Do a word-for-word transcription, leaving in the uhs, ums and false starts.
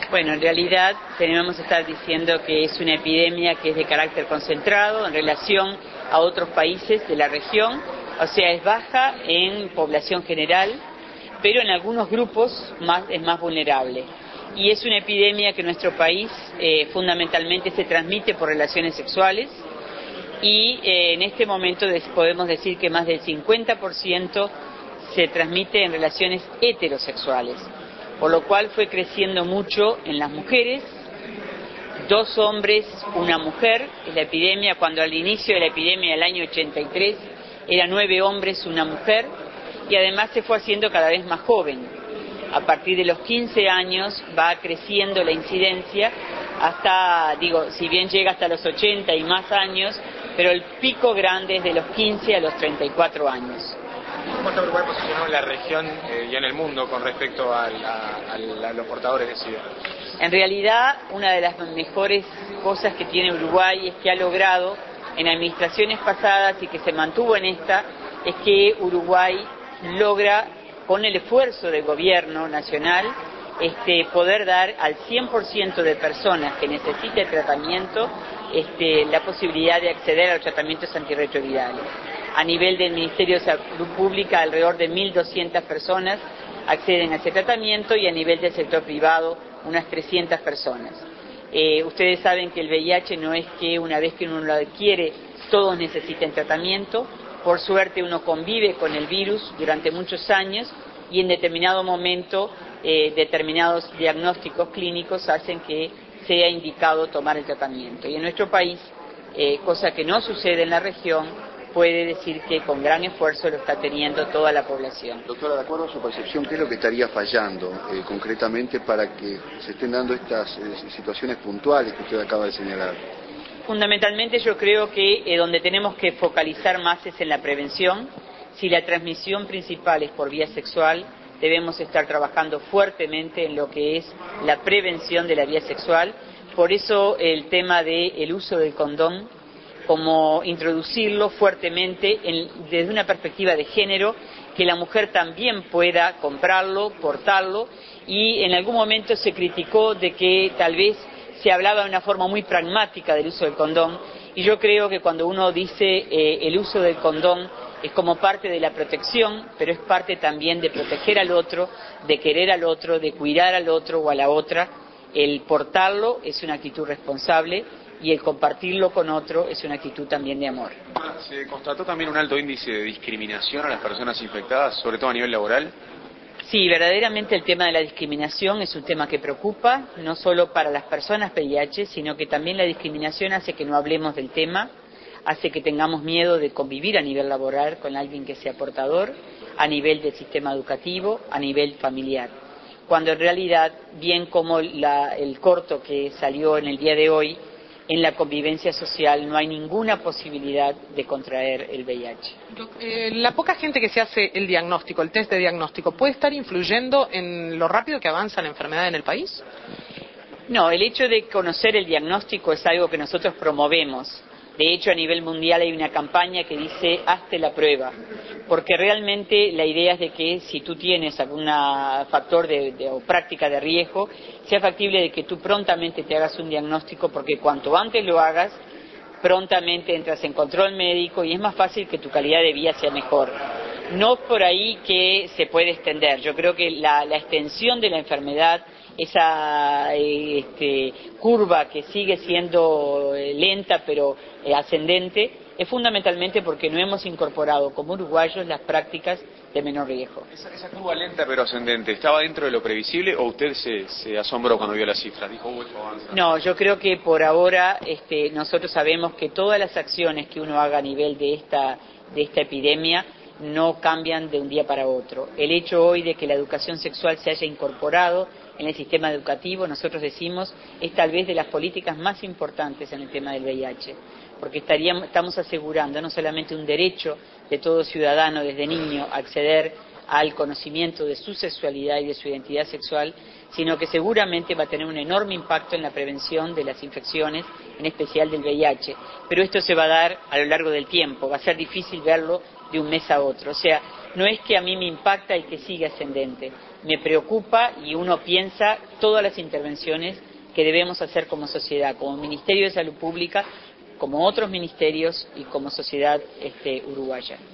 Bueno, en realidad tenemos que estar diciendo que es una epidemia que es de carácter concentrado en relación a otros países de la región, o sea, es baja en población general, pero en algunos grupos más, es más vulnerable. Y es una epidemia que en nuestro país eh, fundamentalmente se transmite por relaciones sexuales y eh, en este momento podemos decir que más del cincuenta por ciento se transmite en relaciones heterosexuales, por lo cual fue creciendo mucho en las mujeres, dos hombres, una mujer, es la epidemia, cuando al inicio de la epidemia del año ochenta y tres era nueve hombres, una mujer, y además se fue haciendo cada vez más joven. A partir de los quince años va creciendo la incidencia hasta, digo, si bien llega hasta los ochenta y más años, pero el pico grande es de los quince a los treinta y cuatro años. ¿Cómo está Uruguay posicionado en la región eh, y en el mundo con respecto a, a, a, a los portadores de SIDA? En realidad, una de las mejores cosas que tiene Uruguay es que ha logrado, en administraciones pasadas y que se mantuvo en esta, es que Uruguay logra, con el esfuerzo del gobierno nacional, este, poder dar al cien por ciento de personas que necesiten tratamiento este, la posibilidad de acceder a los tratamientos antirretrovirales. A nivel del Ministerio de Salud Pública, alrededor de mil doscientas personas acceden a ese tratamiento y a nivel del sector privado, unas trescientas personas. Eh, ustedes saben que el V I H no es que una vez que uno lo adquiere, todos necesiten tratamiento. Por suerte uno convive con el virus durante muchos años y en determinado momento eh, determinados diagnósticos clínicos hacen que sea indicado tomar el tratamiento. Y en nuestro país, eh, cosa que no sucede en la región, puede decir que con gran esfuerzo lo está teniendo toda la población. Doctora, de acuerdo a su percepción, ¿qué es lo que estaría fallando eh, concretamente para que se estén dando estas eh, situaciones puntuales que usted acaba de señalar? Fundamentalmente yo creo que eh, donde tenemos que focalizar más es en la prevención. Si la transmisión principal es por vía sexual, debemos estar trabajando fuertemente en lo que es la prevención de la vía sexual. Por eso el tema del uso del condón, como introducirlo fuertemente en, desde una perspectiva de género, que la mujer también pueda comprarlo, portarlo, y en algún momento se criticó de que tal vez se hablaba de una forma muy pragmática del uso del condón, y yo creo que cuando uno dice eh, el uso del condón es como parte de la protección, pero es parte también de proteger al otro, de querer al otro, de cuidar al otro o a la otra. El portarlo es una actitud responsable y el compartirlo con otro es una actitud también de amor. ¿Se constató también un alto índice de discriminación a las personas infectadas, sobre todo a nivel laboral? Sí, verdaderamente el tema de la discriminación es un tema que preocupa, no solo para las personas V I H, sino que también la discriminación hace que no hablemos del tema, hace que tengamos miedo de convivir a nivel laboral con alguien que sea portador, a nivel del sistema educativo, a nivel familiar. Cuando en realidad, bien como la, el corto que salió en el día de hoy, en la convivencia social no hay ninguna posibilidad de contraer el V I H. Eh, la poca gente que se hace el diagnóstico, el test de diagnóstico, ¿puede estar influyendo en lo rápido que avanza la enfermedad en el país? No, el hecho de conocer el diagnóstico es algo que nosotros promovemos. De hecho, a nivel mundial hay una campaña que dice hazte la prueba, porque realmente la idea es de que si tú tienes algún factor de, de, o práctica de riesgo, sea factible de que tú prontamente te hagas un diagnóstico, porque cuanto antes lo hagas, prontamente entras en control médico y es más fácil que tu calidad de vida sea mejor. No es por ahí que se puede extender. Yo creo que la, la extensión de la enfermedad, esa este, curva que sigue siendo lenta pero eh, ascendente, es fundamentalmente porque no hemos incorporado como uruguayos las prácticas de menor riesgo. Esa, esa curva lenta pero ascendente, ¿estaba dentro de lo previsible o usted se, se asombró cuando vio las cifras? Dijo, uy, esto avanza. No, yo creo que por ahora este, nosotros sabemos que todas las acciones que uno haga a nivel de esta, de esta epidemia no cambian de un día para otro. El hecho hoy de que la educación sexual se haya incorporado en el sistema educativo, nosotros decimos, es tal vez de las políticas más importantes en el tema del V I H, porque estaríamos, estamos asegurando no solamente un derecho de todo ciudadano desde niño a acceder al conocimiento de su sexualidad y de su identidad sexual, sino que seguramente va a tener un enorme impacto en la prevención de las infecciones, en especial del V I H. Pero esto se va a dar a lo largo del tiempo, va a ser difícil verlo de un mes a otro. O sea, no es que a mí me impacta y que siga ascendente, me preocupa y uno piensa todas las intervenciones que debemos hacer como sociedad, como Ministerio de Salud Pública, como otros ministerios y como sociedad este, uruguaya.